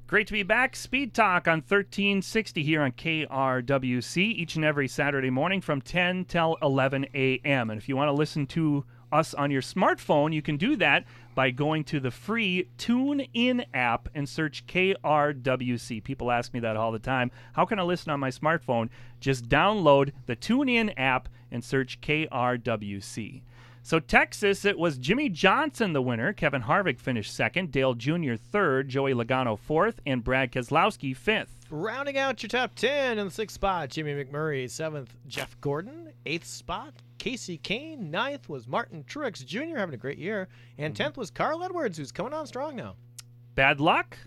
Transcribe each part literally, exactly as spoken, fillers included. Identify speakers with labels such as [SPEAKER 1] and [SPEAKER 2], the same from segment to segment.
[SPEAKER 1] Great to be back. Speed Talk on thirteen sixty here on K R W C each and every Saturday morning from ten till eleven a.m. And if you want to listen to us on your smartphone, you can do that by going to the free TuneIn app and search K R W C. People ask me that all the time. How can I listen on my smartphone? Just download the TuneIn app and search K R W C. So Texas, it was Jimmy Johnson the winner. Kevin Harvick finished second, Dale Junior third, Joey Logano fourth, and Brad Keselowski fifth.
[SPEAKER 2] Rounding out your top ten in the sixth spot, Jimmy McMurray. Seventh, Jeff Gordon. Eighth spot, Casey Kane. Ninth was Martin Truex Junior, having a great year. And tenth was Carl Edwards, who's coming on strong now.
[SPEAKER 1] Bad luck?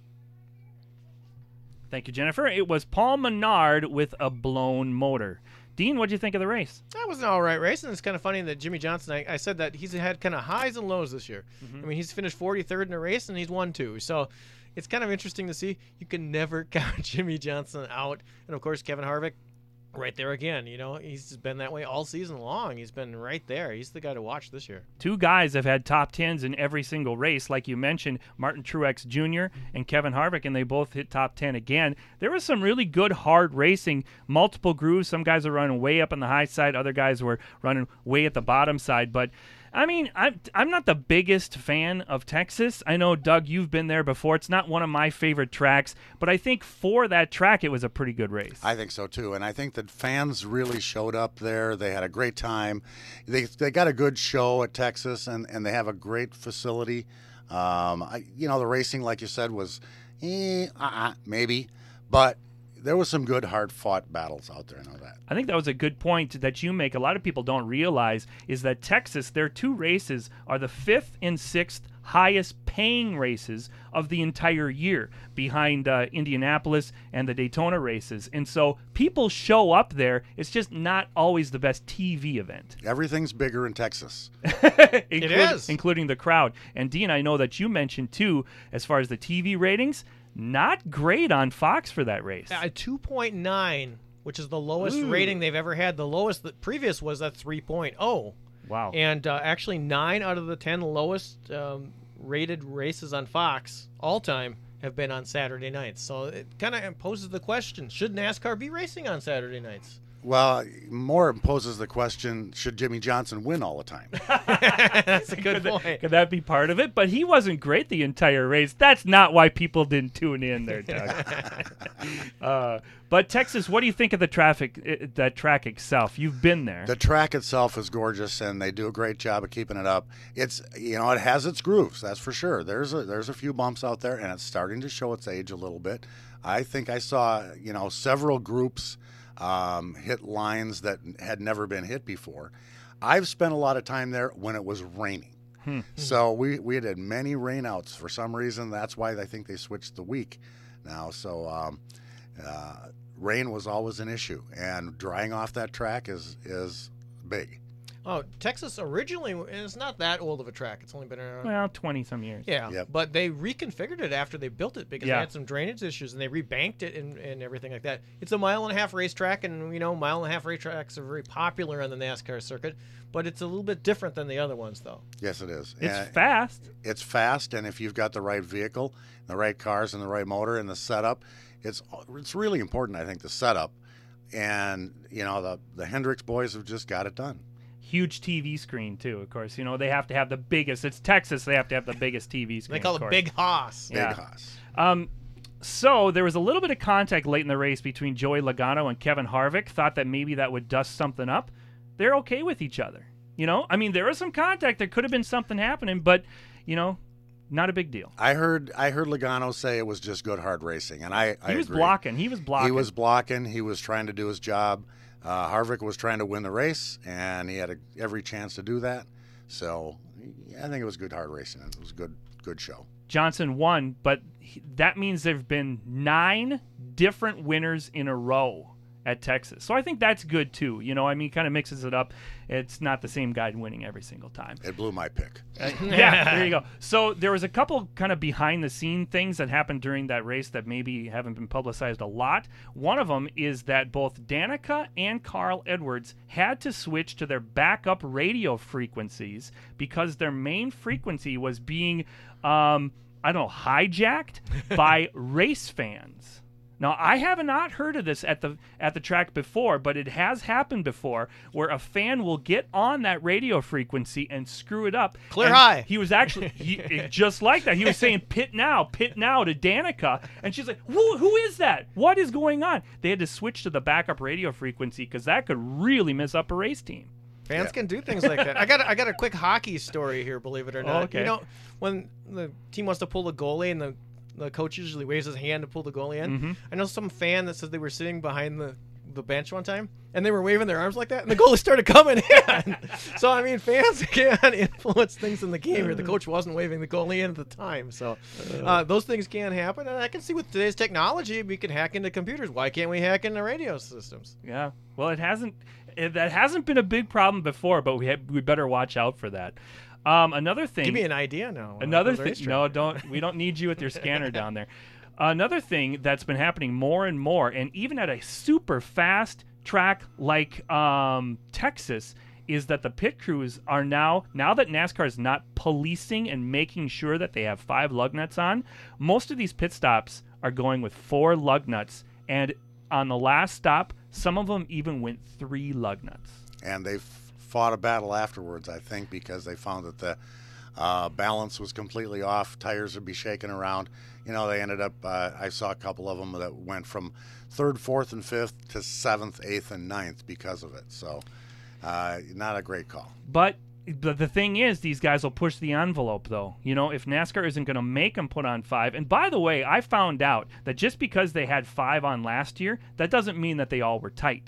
[SPEAKER 1] Thank you, Jennifer. It was Paul Menard with a blown motor. Dean, what did you think of the race?
[SPEAKER 2] That was an all right race, and it's kind of funny that Jimmy Johnson, I, I said that he's had kind of highs and lows this year. Mm-hmm. I mean, he's finished forty-third in a race, and he's won two. So it's kind of interesting to see. You can never count Jimmy Johnson out. And, of course, Kevin Harvick, right there again. You know, he's been that way all season long. He's been right there. He's the guy to watch this year.
[SPEAKER 1] Two guys have had top tens in every single race, like you mentioned, Martin Truex Junior and Kevin Harvick, and they both hit top ten again. There was some really good, hard racing, multiple grooves. Some guys are running way up on the high side. Other guys were running way at the bottom side. But, I mean, I'm, I'm not the biggest fan of Texas. I know, Doug, you've been there before. It's not one of my favorite tracks, but I think for that track, it was a pretty good race.
[SPEAKER 3] I think so, too. And I think that fans really showed up there. They had a great time. They they got a good show at Texas, and, and they have a great facility. Um, I, you know, the racing, like you said, was eh, uh-uh, maybe. But there was some good, hard-fought battles out there. I know that.
[SPEAKER 1] I think that was a good point that you make. A lot of people don't realize is that Texas, their two races are the fifth and sixth highest paying races of the entire year, behind uh, Indianapolis and the Daytona races. And so people show up there. It's just not always the best T V event.
[SPEAKER 3] Everything's bigger in Texas.
[SPEAKER 1] Including,
[SPEAKER 2] it is.
[SPEAKER 1] Including the crowd. And Dean, I know that you mentioned too, as far as the T V ratings, not great on Fox for that race.
[SPEAKER 2] Uh, two point nine, which is the lowest Ooh. rating they've ever had. The lowest, the previous was at three point oh.
[SPEAKER 1] Wow.
[SPEAKER 2] And uh, actually nine out of the ten lowest um, rated races on Fox all time have been on Saturday nights. So it kind of poses the question, should NASCAR be racing on Saturday nights?
[SPEAKER 3] Well, more poses the question, should Jimmy Johnson win all the time?
[SPEAKER 2] That's a good
[SPEAKER 1] could
[SPEAKER 2] point.
[SPEAKER 1] That, could that be part of it? But he wasn't great the entire race. That's not why people didn't tune in there, Doug. uh, but Texas, what do you think of the traffic, the track itself? You've been there.
[SPEAKER 3] The track itself is gorgeous, and they do a great job of keeping it up. It's, you know, it has its grooves, that's for sure. There's a, there's a few bumps out there, and it's starting to show its age a little bit. I think I saw, you know, several groups Um, hit lines that had never been hit before. I've spent a lot of time there when it was raining. Hmm. So we, we had, had many rainouts for some reason. That's why I think they switched the week now. So um, uh, rain was always an issue, and drying off that track is is big.
[SPEAKER 2] Oh, Texas originally, it's not that old of a track. It's only been around.
[SPEAKER 1] Well, twenty-some years.
[SPEAKER 2] Yeah,
[SPEAKER 3] yep.
[SPEAKER 2] But they reconfigured it after they built it because
[SPEAKER 1] yeah.
[SPEAKER 2] they had some drainage issues, and they rebanked it and, and everything like that. It's a mile and a half racetrack, and, you know, mile and a half racetracks are very popular on the NASCAR circuit, but it's a little bit different than the other ones, though.
[SPEAKER 3] Yes, it is.
[SPEAKER 1] It's
[SPEAKER 3] and
[SPEAKER 1] fast.
[SPEAKER 3] It's fast, and if you've got the right vehicle, the right cars, and the right motor, and the setup, it's it's really important, I think, the setup. And, you know, the, the Hendricks boys have just got it done.
[SPEAKER 1] Huge T V screen, too, of course. You know, they have to have the biggest. It's Texas. They have to have the biggest T V screen.
[SPEAKER 2] They call it Big Hoss.
[SPEAKER 3] Big
[SPEAKER 1] yeah.
[SPEAKER 3] Hoss.
[SPEAKER 1] Um, so there was a little bit of contact late in the race between Joey Logano and Kevin Harvick. Thought that maybe that would dust something up. They're okay with each other. You know, I mean, there was some contact. There could have been something happening, but, you know, not a big deal.
[SPEAKER 3] I heard I heard Logano say it was just good, hard racing, and I, I
[SPEAKER 1] He was
[SPEAKER 3] agree.
[SPEAKER 1] blocking. He was blocking.
[SPEAKER 3] He was blocking. He was trying to do his job. Uh, Harvick was trying to win the race, and he had a, every chance to do that. So I think it was good, hard racing. It was a good, good show.
[SPEAKER 1] Johnson won, but he, that means there have been nine different winners in a row at Texas. So I think that's good, too. You know, I mean, kind of mixes it up. It's not the same guy winning every single time.
[SPEAKER 3] It blew my pick.
[SPEAKER 1] Uh, yeah, there you go. So there was a couple kind of behind-the-scene things that happened during that race that maybe haven't been publicized a lot. One of them is that both Danica and Carl Edwards had to switch to their backup radio frequencies because their main frequency was being um, I don't know, hijacked by race fans. Now, I have not heard of this at the at the track before, but it has happened before where a fan will get on that radio frequency and screw it up.
[SPEAKER 2] Clear
[SPEAKER 1] And
[SPEAKER 2] high.
[SPEAKER 1] He was actually he, just like that. He was saying pit now, pit now to Danica. And she's like, who, who is that? What is going on? They had to switch to the backup radio frequency because that could really mess up a race team.
[SPEAKER 2] Fans
[SPEAKER 3] Yeah.
[SPEAKER 2] can do things like that. I got a, I got a quick hockey story here, believe it or not.
[SPEAKER 1] okay.
[SPEAKER 2] You know, when the team wants to pull the goalie and the the coach usually waves his hand to pull the goalie in.
[SPEAKER 1] Mhm.
[SPEAKER 2] I know some fan that said they were sitting behind the, the bench one time and they were waving their arms like that and the goalie started coming in. So I mean, fans can influence things in the game here. The coach wasn't waving the goalie in at the time, so uh, those things can happen. And I can see with today's technology, we can hack into computers. Why can't we hack into radio systems?
[SPEAKER 1] Yeah. Well, it hasn't. It, that hasn't been a big problem before, but we have, we better watch out for that. Um, another thing.
[SPEAKER 2] Give me an idea now.
[SPEAKER 1] Another thing. No, don't. We don't need you with your scanner down there. Another thing that's been happening more and more, and even at a super fast track like um, Texas, is that the pit crews are now, now that NASCAR is not policing and making sure that they have five lug nuts on, most of these pit stops are going with four lug nuts. And on the last stop, some of them even went three lug nuts.
[SPEAKER 3] And they've fought a battle afterwards, I think, because they found that the uh, balance was completely off. Tires would be shaking around. You know, they ended up, uh, I saw a couple of them that went from third, fourth, and fifth to seventh, eighth, and ninth because of it. So uh, not a great call.
[SPEAKER 1] But the, the thing is, these guys will push the envelope, though. You know, if NASCAR isn't going to make them put on five. And by the way, I found out that just because they had five on last year, that doesn't mean that they all were tight.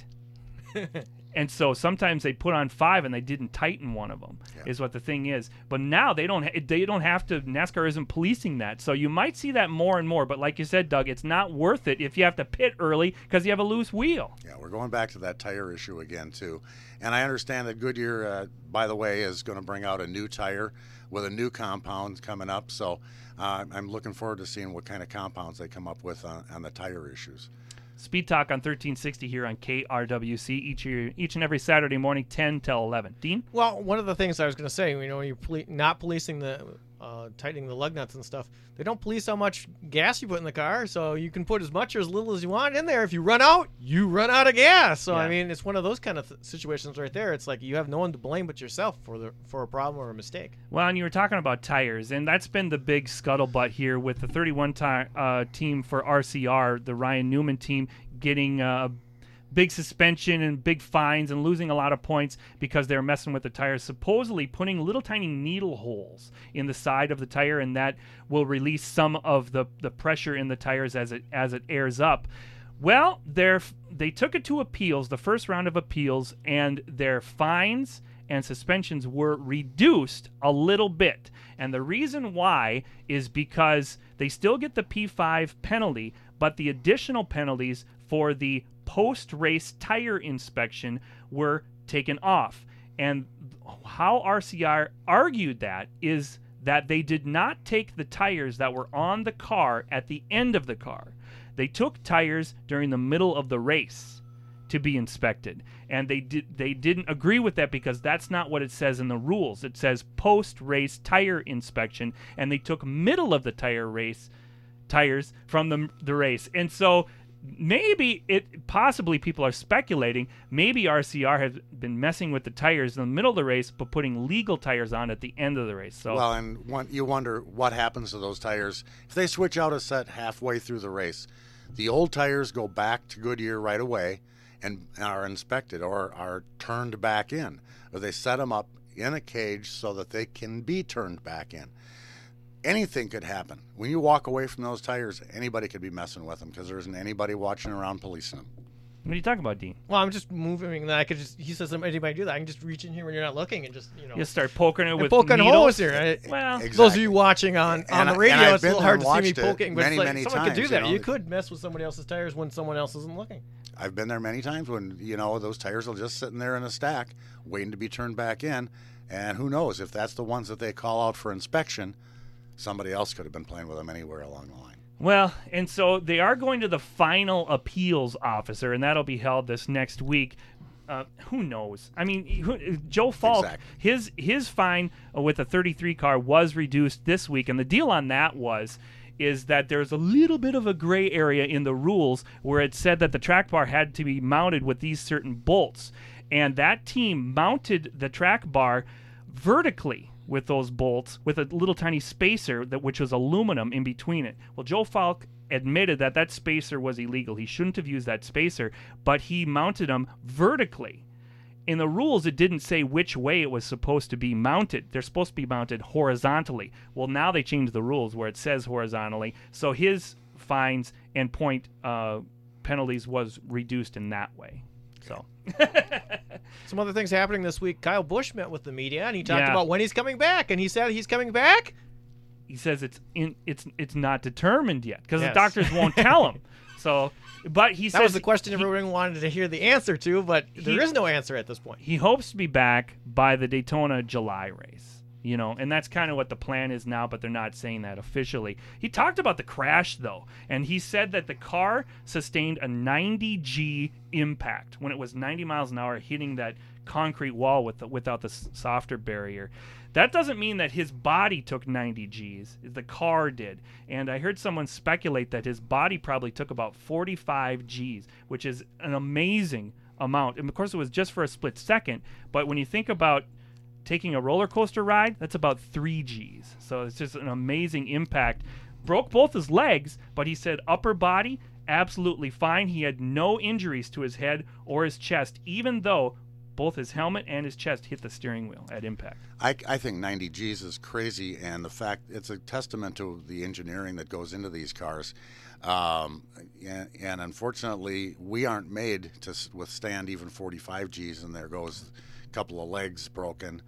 [SPEAKER 1] And so sometimes they put on five and they didn't tighten one of them,
[SPEAKER 3] Yeah.
[SPEAKER 1] is what the thing is. But now they don't ha- they don't have to. NASCAR isn't policing that, so you might see that more and more. But like you said, Doug, it's not worth it if you have to pit early because you have a loose wheel.
[SPEAKER 3] Yeah, we're going back to that tire issue again, too. And I understand that Goodyear, uh, by the way, is going to bring out a new tire with a new compound coming up. So uh, I'm looking forward to seeing what kind of compounds they come up with on, on the tire issues.
[SPEAKER 1] Speed Talk on thirteen sixty here on K R W C each year, each and every Saturday morning, ten till eleven. Dean?
[SPEAKER 2] Well, one of the things I was going to say, you know, when you're poli- not policing the uh, tightening the lug nuts and stuff, they don't police how much gas you put in the car, so you can put as much or as little as you want in there. If you run out, you run out of gas. So
[SPEAKER 1] Yeah.
[SPEAKER 2] I mean, it's one of those kind of th- situations right there. It's like you have no one to blame but yourself for the for a problem or a mistake.
[SPEAKER 1] Well, and you were talking about tires, and that's been the big scuttlebutt here with the thirty-one ti- uh, team for R C R, the Ryan Newman team, getting uh, big suspension and big fines and losing a lot of points because they're messing with the tires, supposedly putting little tiny needle holes in the side of the tire, and that will release some of the, the pressure in the tires as it as it airs up. Well, they're, they took it to appeals, the first round of appeals, and their fines and suspensions were reduced a little bit. And the reason why is because they still get the P five penalty, but the additional penalties for the post-race tire inspection were taken off. And how R C R argued that is that they did not take the tires that were on the car at the end of the car. They took tires during the middle of the race to be inspected, and they did they didn't agree with that because that's not what it says in the rules. It says post-race tire inspection, and they took middle of the tire race tires from the the race. And so maybe it possibly people are speculating maybe R C R has been messing with the tires in the middle of the race but putting legal tires on at the end of the race. So
[SPEAKER 3] Well, and one, you wonder what happens to those tires if they switch out a set halfway through the race. The old tires go back to Goodyear right away and are inspected or are turned back in, or they set them up in a cage so that they can be turned back in. Anything could happen. When you walk away from those tires, anybody could be messing with them because there isn't anybody watching around policing them.
[SPEAKER 1] what are you talking about, Dean?
[SPEAKER 2] Well, I'm just moving. That I could just. He says anybody do that. I can just reach in here when you're not looking and just you know.
[SPEAKER 1] You start poking it
[SPEAKER 2] and
[SPEAKER 1] with
[SPEAKER 2] poking
[SPEAKER 1] needles.
[SPEAKER 2] holes here. I-
[SPEAKER 1] Well,
[SPEAKER 3] Exactly.
[SPEAKER 2] Those of you watching on, on
[SPEAKER 3] And
[SPEAKER 2] the
[SPEAKER 3] I-
[SPEAKER 2] radio,
[SPEAKER 3] and I've
[SPEAKER 2] it's a
[SPEAKER 3] been
[SPEAKER 2] little
[SPEAKER 3] there
[SPEAKER 2] hard
[SPEAKER 3] and
[SPEAKER 2] to see me
[SPEAKER 3] watched it
[SPEAKER 2] poking, but
[SPEAKER 3] many,
[SPEAKER 2] it's like
[SPEAKER 3] many
[SPEAKER 2] someone could do
[SPEAKER 3] times,
[SPEAKER 2] that.
[SPEAKER 3] you know.
[SPEAKER 2] You could mess with somebody else's tires when someone else isn't looking.
[SPEAKER 3] I've been there many times when, you know, those tires are just sitting there in a stack waiting to be turned back in. And who knows, if that's the ones that they call out for inspection, somebody else could have been playing with them anywhere along the line.
[SPEAKER 1] Well, and so they are going to the final appeals officer, and that'll be held this next week. Uh, who knows? I mean, who, Joe Falk,
[SPEAKER 3] Exactly.
[SPEAKER 1] his his fine with a thirty-three car was reduced this week, and the deal on that was is that there's a little bit of a gray area in the rules where it said that the track bar had to be mounted with these certain bolts, and that team mounted the track bar vertically with those bolts with a little tiny spacer that which was aluminum in between it. Well, Joe Falk admitted that that spacer was illegal. He shouldn't have used that spacer, but he mounted them vertically. In the rules, it didn't say which way it was supposed to be mounted. They're supposed to be mounted horizontally. Well, now they changed the rules where it says horizontally, so his fines and point uh, penalties was reduced in that way. So.
[SPEAKER 2] Some other things happening this week. Kyle Busch met with the media, and he talked
[SPEAKER 1] Yeah.
[SPEAKER 2] about when he's coming back, and he said he's coming back.
[SPEAKER 1] He says it's in it's it's not determined yet because
[SPEAKER 2] Yes.
[SPEAKER 1] the doctors won't tell him. So, but he
[SPEAKER 2] That
[SPEAKER 1] says
[SPEAKER 2] was the question
[SPEAKER 1] he,
[SPEAKER 2] everyone wanted to hear the answer to, but there
[SPEAKER 1] He-
[SPEAKER 2] is no answer at this point.
[SPEAKER 1] he hopes to be back by the Daytona July race. You know, and that's kind of what the plan is now, but they're not saying that officially. He talked about the crash, though, and he said that the car sustained a ninety G impact when it was ninety miles an hour hitting that concrete wall with the, without the s- softer barrier. That doesn't mean that his body took ninety G's. The car did. And I heard someone speculate that his body probably took about forty-five G's, which is an amazing amount. And of course, it was just for a split second. But when you think about taking a roller coaster ride, that's about three G's. So it's just an amazing impact. Broke both his legs, but he said upper body, absolutely fine. He had no injuries to his head or his chest, even though both his helmet and his chest hit the steering wheel at impact.
[SPEAKER 3] I, I think ninety G's is crazy, and the fact it's a testament to the engineering that goes into these cars. Um, and, and unfortunately, we aren't made to s- withstand even forty-five G's, and there goes a couple of legs broken.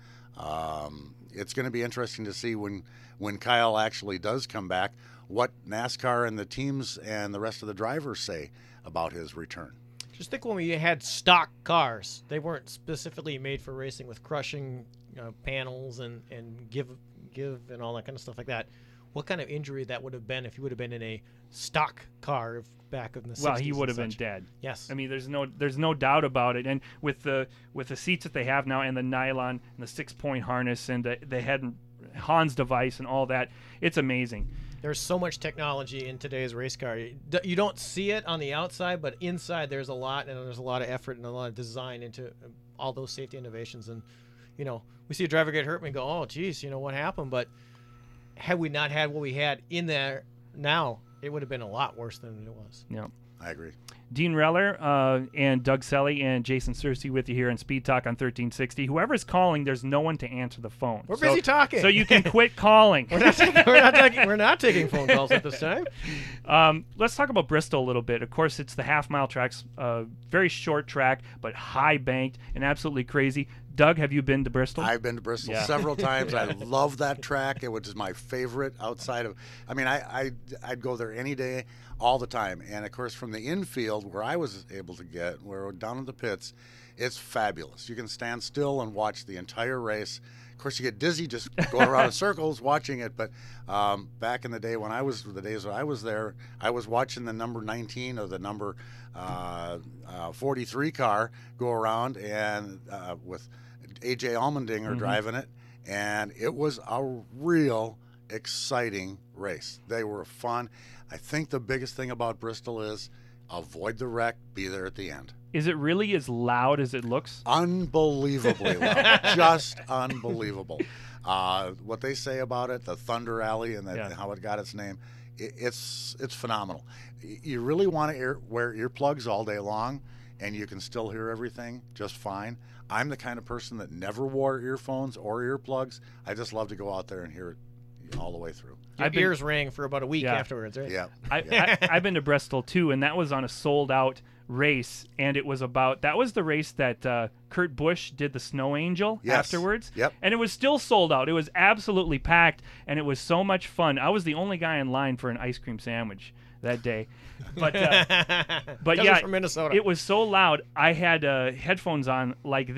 [SPEAKER 3] Um, it's going to be interesting to see when, when Kyle actually does come back, what NASCAR and the teams and the rest of the drivers say about his return.
[SPEAKER 2] Just think when we had stock cars, they weren't specifically made for racing with crushing you know, panels and, and give give and all that kind of stuff like that. What kind of injury that would have been if he would have been in a stock car of- back in the sixties?
[SPEAKER 1] Well, he would
[SPEAKER 2] and
[SPEAKER 1] have been
[SPEAKER 2] such.
[SPEAKER 1] dead.
[SPEAKER 2] Yes.
[SPEAKER 1] I mean, there's no there's no doubt about it. And with the with the seats that they have now and the nylon and the six point harness and the, the head and Hans device and all that, it's amazing.
[SPEAKER 2] There's so much technology in today's race car. You d- you don't see it on the outside, but inside there's a lot, and there's a lot of effort and a lot of design into uh, all those safety innovations. And, you know, we see a driver get hurt and we go, oh, geez, you know, what happened? But had we not had what we had in there now, it would have been a lot worse than it was.
[SPEAKER 1] Yeah.
[SPEAKER 3] I agree.
[SPEAKER 1] Dean Reller uh, and Doug Selly and Jason Searcy with you here on Speed Talk on thirteen sixty. Whoever's calling, there's no one to answer the phone.
[SPEAKER 2] We're
[SPEAKER 1] So-
[SPEAKER 2] busy talking.
[SPEAKER 1] So you can quit calling.
[SPEAKER 2] we're, not taking, we're, not taking, we're not taking phone calls at this time.
[SPEAKER 1] Um, let's talk about Bristol a little bit. Of course, it's the half mile tracks, uh, very short track, but high banked and absolutely crazy. Doug, have you been to Bristol?
[SPEAKER 3] I've been to Bristol
[SPEAKER 1] Yeah.
[SPEAKER 3] several times. I love that track. It was my favorite outside of. I mean, I, I I'd go there any day, all the time. And of course, from the infield where I was able to get, where we're down in the pits, it's fabulous. You can stand still and watch the entire race. Of course, you get dizzy just going around in circles watching it. But um, back in the day when I was the days when I was there, I was watching the number nineteen or the number uh, uh, forty-three car go around and uh, with A J Allmendinger
[SPEAKER 1] Mm-hmm.
[SPEAKER 3] driving it, and it was a real exciting race. They were fun. I think the biggest thing about Bristol is avoid the wreck, be there at the end.
[SPEAKER 1] Is it really as loud as it looks?
[SPEAKER 3] Unbelievably loud, just unbelievable. Uh, what they say about it, the Thunder Alley, and, that,
[SPEAKER 1] Yeah.
[SPEAKER 3] and how it got its name, it, it's it's phenomenal. Y- You really want to ear, wear earplugs all day long, and you can still hear everything just fine. I'm the kind of person that never wore earphones or earplugs. I just love to go out there and hear it all the way through.
[SPEAKER 2] Your
[SPEAKER 1] I've been-
[SPEAKER 2] ears rang for about a week
[SPEAKER 1] Yeah.
[SPEAKER 2] afterwards, right?
[SPEAKER 3] Yeah.
[SPEAKER 1] I, I, I've been to Bristol too, and that was on a sold out race. And it was about that was the race that uh, Kurt Busch did the Snow Angel
[SPEAKER 3] Yes.
[SPEAKER 1] afterwards.
[SPEAKER 3] Yep.
[SPEAKER 1] And it was still sold out. It was absolutely packed, and it was so much fun. I was the only guy in line for an ice cream sandwich that day. But uh, but
[SPEAKER 2] 'Cause
[SPEAKER 1] yeah,
[SPEAKER 2] it's from Minnesota.
[SPEAKER 1] it was so loud. I had uh, headphones on like this,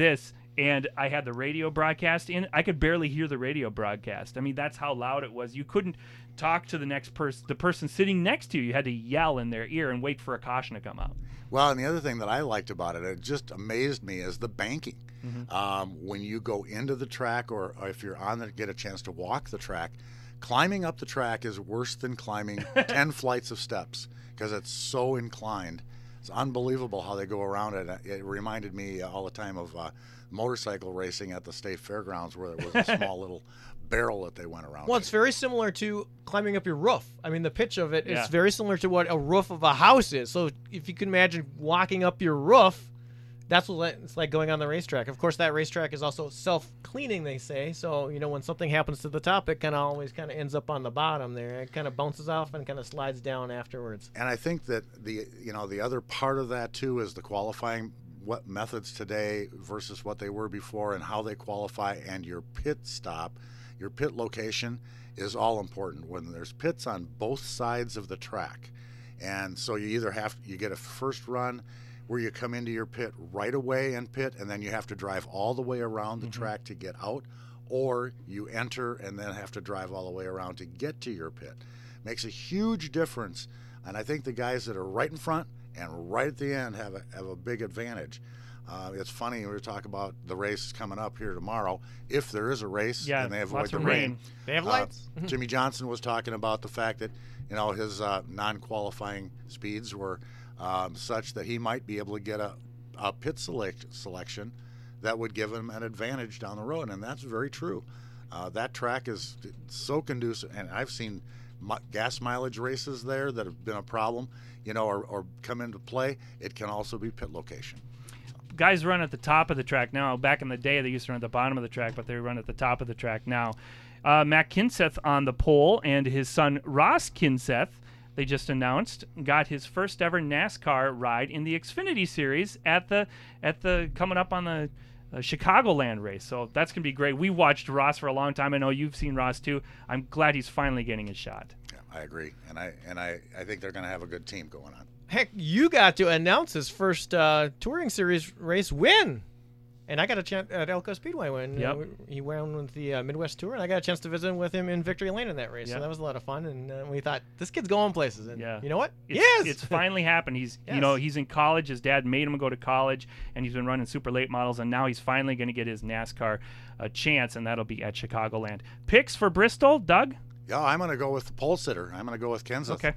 [SPEAKER 1] and I had the radio broadcast in. I could barely hear the radio broadcast. I mean, that's how loud it was. You couldn't talk to the next person, the person sitting next to you. You had to yell in their ear and wait for a caution to come out.
[SPEAKER 3] Well, and the other thing that I liked about it, it just amazed me, is the banking. Mm-hmm. Um, when you go into the track, or, or if you're on the get a chance to walk the track, climbing up the track is worse than climbing ten flights of steps because it's so inclined. It's unbelievable how they go around it. It reminded me all the time of uh, motorcycle racing at the state fairgrounds, where there was a small little barrel that they went around.
[SPEAKER 2] Well, it's very similar to climbing up your roof. I mean, the pitch of it
[SPEAKER 1] Yeah.
[SPEAKER 2] is very similar to what a roof of a house is. So if you can imagine walking up your roof, that's what it's like going on the racetrack. Of course, that racetrack is also self-cleaning, they say. So, you know, when something happens to the top, it kind of always kind of ends up on the bottom there. It kind of bounces off and kind of slides down afterwards.
[SPEAKER 3] And I think that the you know the other part of that too is the qualifying, what methods today versus what they were before, and how they qualify, and your pit stop, your pit location is all important when there's pits on both sides of the track. And so you either have you get a first run where you come into your pit right away and pit, and then you have to drive all the way around the mm-hmm. track to get out, or you enter and then have to drive all the way around to get to your pit. Makes a huge difference, and I think the guys that are right in front and right at the end have a, have a big advantage. Uh, it's funny, we were talking about the race coming up here tomorrow. If there is a race
[SPEAKER 1] yeah,
[SPEAKER 3] and they avoid
[SPEAKER 1] lots
[SPEAKER 3] the
[SPEAKER 1] of
[SPEAKER 3] rain,
[SPEAKER 1] rain.
[SPEAKER 2] They have
[SPEAKER 3] uh,
[SPEAKER 2] lights.
[SPEAKER 3] Jimmy Johnson was talking about the fact that, you know, his uh, non-qualifying speeds were um, such that he might be able to get a, a pit select, selection that would give him an advantage down the road, and that's very true. Uh, that track is so conducive, and I've seen mi- gas mileage races there that have been a problem, you know, or, or come into play. It can also be pit location.
[SPEAKER 1] Guys run at the top of the track now. Back in the day, they used to run at the bottom of the track, but they run at the top of the track now. Uh, Matt Kinseth on the pole, and his son Ross Kinseth, they just announced, got his first ever NASCAR ride in the Xfinity Series at the at the coming up on the uh, Chicagoland race. So that's gonna be great. We watched Ross for a long time. I know you've seen Ross too. I'm glad he's finally getting his shot.
[SPEAKER 3] Yeah, I agree, and I and I, I think they're gonna have a good team going on.
[SPEAKER 2] Heck, you got to announce his first uh, touring series race win. And I got a chance at Elko Speedway when
[SPEAKER 1] Yep.
[SPEAKER 2] uh, he won with the uh, Midwest Tour, and I got a chance to visit with him in Victory Lane in that race.
[SPEAKER 1] Yep.
[SPEAKER 2] So that was a lot of fun, and uh, we thought, this kid's going places. And
[SPEAKER 1] Yeah.
[SPEAKER 2] you know what?
[SPEAKER 1] It's,
[SPEAKER 2] yes!
[SPEAKER 1] it's finally happened. He's you
[SPEAKER 2] Yes.
[SPEAKER 1] know he's in college. His dad made him go to college, and he's been running super late models, and now he's finally going to get his NASCAR uh, chance, and that'll be at Chicagoland. Picks for Bristol, Doug?
[SPEAKER 3] Yeah, I'm gonna go with the pole sitter. I'm gonna go with Kenseth.
[SPEAKER 1] Okay.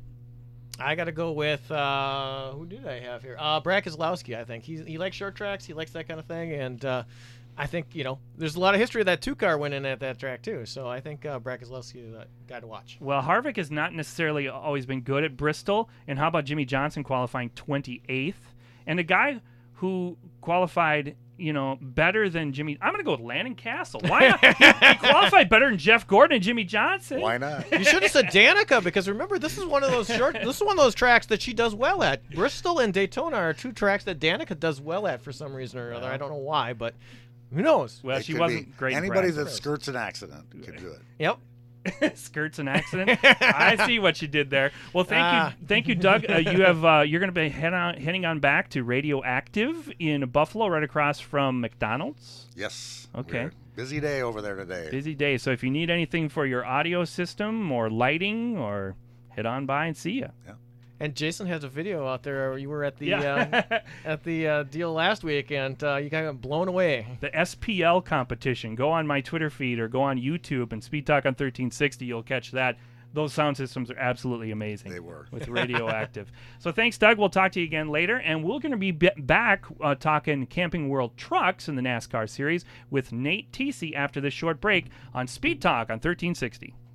[SPEAKER 2] I got to go with, uh, who did I have here? Uh, Brad Keselowski, I think. He's, he likes short tracks. He likes that kind of thing. And uh, I think, you know, there's a lot of history of that two-car winning at that track, too. So I think uh, Brad Keselowski is a guy to watch.
[SPEAKER 1] Well, Harvick has not necessarily always been good at Bristol. And how about Jimmy Johnson qualifying twenty-eighth? And a guy who qualified, you know, better than Jimmy. I'm going to go with Landon Castle. Why not? he, he qualified better than Jeff Gordon and Jimmy Johnson.
[SPEAKER 3] Why not?
[SPEAKER 2] You should have said Danica, because remember, this is one of those short. This is one of those tracks that she does well at. Bristol and Daytona are two tracks that Danica does well at for some reason or other. I don't know why, but who knows?
[SPEAKER 1] Well,
[SPEAKER 3] It
[SPEAKER 1] she
[SPEAKER 3] could
[SPEAKER 1] wasn't
[SPEAKER 3] be.
[SPEAKER 1] great. in
[SPEAKER 3] Anybody that
[SPEAKER 1] practice.
[SPEAKER 3] skirts an accident could do it.
[SPEAKER 2] Yep.
[SPEAKER 1] skirts an accident. I see what you did there. Well, thank
[SPEAKER 2] Ah.
[SPEAKER 1] you, thank you, Doug. Uh, you have uh, you're going to be head on, heading on back to Radioactive in Buffalo, right across from McDonald's.
[SPEAKER 3] Yes.
[SPEAKER 1] Okay.
[SPEAKER 3] We're- busy day over there today.
[SPEAKER 1] Busy day. So if you need anything for your audio system or lighting, or head on by and see you.
[SPEAKER 2] And Jason has a video out there. You were at the
[SPEAKER 1] Yeah.
[SPEAKER 2] uh, at the uh, deal last week, and uh, you got blown away.
[SPEAKER 1] The S P L competition. Go on my Twitter feed or go on YouTube and Speed Talk on thirteen sixty. You'll catch that. Those sound systems are absolutely amazing.
[SPEAKER 3] They were.
[SPEAKER 1] With Radioactive. So thanks, Doug. We'll talk to you again later. And we're going to be b- back uh, talking Camping World Trucks in the NASCAR series with Nate Teesey after this short break on Speed Talk on thirteen sixty.